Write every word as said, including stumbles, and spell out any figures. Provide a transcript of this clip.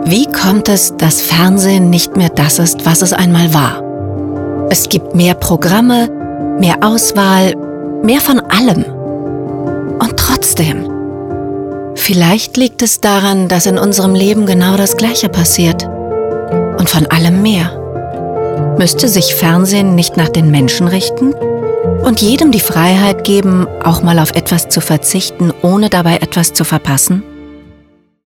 Wie kommt es, dass Fernsehen nicht mehr das ist, was es einmal war? Es gibt mehr Programme, mehr Auswahl, mehr von allem. Und trotzdem, vielleicht liegt es daran, dass in unserem Leben genau das Gleiche passiert. Und von allem mehr. Müsste sich Fernsehen nicht nach den Menschen richten und jedem die Freiheit geben, auch mal auf etwas zu verzichten, ohne dabei etwas zu verpassen?